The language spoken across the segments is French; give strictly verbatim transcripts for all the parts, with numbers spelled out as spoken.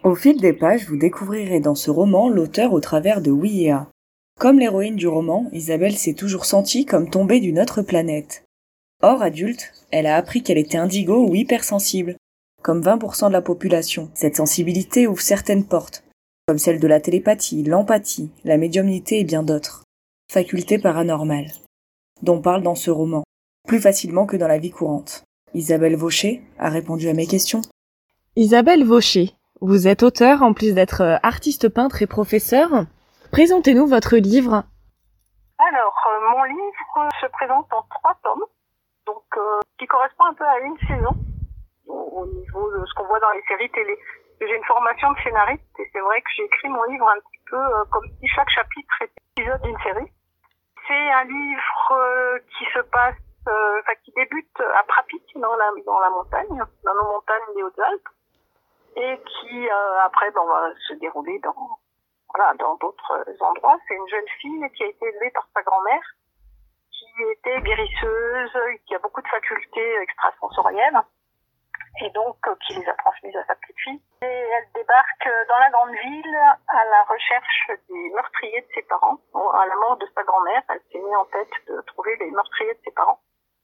Au fil des pages, vous découvrirez dans ce roman l'auteur au travers de Oui et A. Comme l'héroïne du roman, Isabelle s'est toujours sentie comme tombée d'une autre planète. Or, adulte, elle a appris qu'elle était indigo ou hypersensible, comme vingt pour cent de la population. Cette sensibilité ouvre certaines portes, comme celle de la télépathie, l'empathie, la médiumnité et bien d'autres. Facultés paranormales, dont parle dans ce roman, plus facilement que dans la vie courante. Isabelle Vaucher a répondu à mes questions. Isabelle Vaucher, vous êtes auteure en plus d'être artiste peintre et professeur. Présentez-nous votre livre. Alors, euh, mon livre se présente en trois tomes, donc euh, qui correspond un peu à une saison, au, au niveau de ce qu'on voit dans les séries télé. J'ai une formation de scénariste et c'est vrai que j'ai écrit mon livre un petit peu euh, comme si chaque chapitre était un épisode d'une série. C'est un livre euh, qui se passe, euh, enfin qui débute à Prapit, dans la, dans la montagne, dans nos montagnes des Hautes-Alpes, et qui euh, après ben, va se dérouler dans voilà dans d'autres endroits. C'est une jeune fille qui a été élevée par sa grand-mère, qui était guérisseuse, qui a beaucoup de facultés extrasensorielles, et donc euh, qui les a transmises à sa petite fille. Et elle débarque dans la grande ville à la recherche des meurtriers de ses parents. Bon, à la mort de sa grand-mère, elle s'est mise en tête de trouver les meurtriers de ses parents.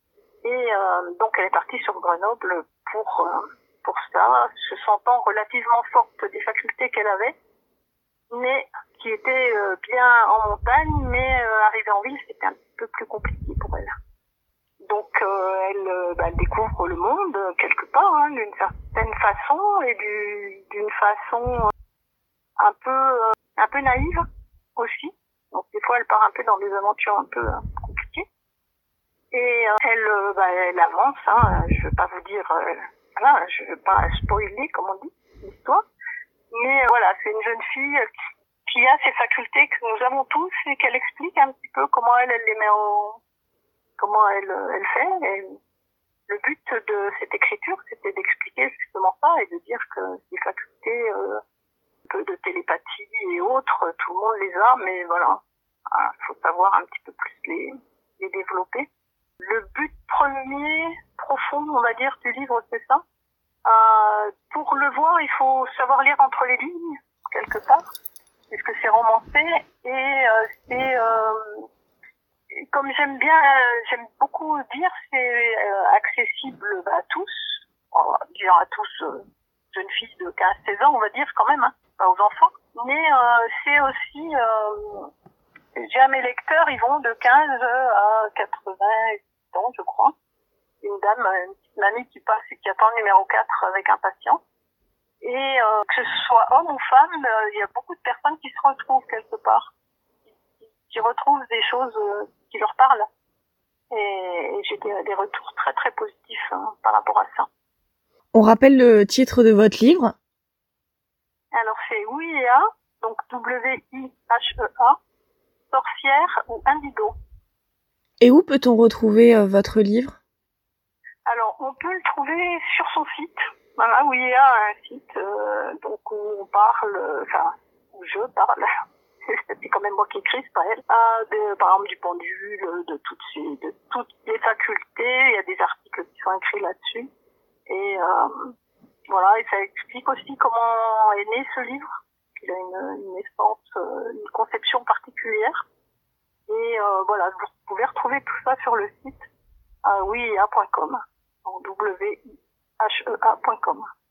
Et euh, donc elle est partie sur Grenoble pour euh, pour ça, se sentant relativement forte des facultés qu'elle avait, mais qui était euh, bien en montagne, mais euh, arrivée en ville, c'était un peu plus compliqué pour elle. Donc euh, elle, euh, bah, elle découvre le monde euh, quelque part, hein, d'une certaine façon et du, d'une façon euh, un peu euh, un peu naïve aussi. Donc des fois elle part un peu dans des aventures un peu euh, compliquées. Et euh, elle, euh, bah, elle avance. Hein, je veux pas vous dire, euh, voilà, je veux pas spoiler comme on dit l'histoire. Mais euh, voilà, c'est une jeune fille qui, qui a ces facultés que nous avons tous et qu'elle explique un petit peu comment elle, elle les met en comment elle, elle fait. Et le but de cette écriture, c'était d'expliquer justement ça et de dire que ces facultés, euh, un peu de télépathie et autres, tout le monde les a, mais voilà, il faut savoir un petit peu plus les, les développer. Le but premier, profond, on va dire, du livre, c'est ça. Euh, pour le voir, il faut savoir lire entre les lignes, quelque part, puisque c'est romancé et euh, c'est... Euh, Comme j'aime bien, euh, j'aime beaucoup dire, c'est euh, accessible à tous, on va dire à tous, euh, jeunes filles de quinze seize ans, on va dire quand même, hein, pas aux enfants. Mais euh, c'est aussi, euh, j'ai mes lecteurs, ils vont de quinze à quatre-vingts ans, je crois. Une dame, une petite mamie qui passe et qui attend le numéro quatre avec impatience. Et euh, que ce soit homme ou femme, euh, il y a beaucoup de personnes qui se retrouvent quelque part, qui, qui retrouvent des choses euh, qui leur parlent. Et, et j'ai des, des retours très très positifs hein, par rapport à ça. On rappelle le titre de votre livre. Alors c'est Oui et A, donc W I H E A, sorcière ou indigo. Et où peut-on retrouver euh, votre livre? Alors on peut le trouver sur son site. Voilà, Oui et A a un site euh, donc où on parle, enfin où je parle. C'est quand même moi qui écris, c'est pas elle. Ah, de, par exemple du pendule, de toutes ces, de toutes les facultés. Il y a des articles qui sont écrits là-dessus. Et euh, voilà, et ça explique aussi comment est né ce livre. Il a une, une naissance, une conception particulière. Et euh, voilà, vous pouvez retrouver tout ça sur le site euh, oui et a point com, en W I H E A point com.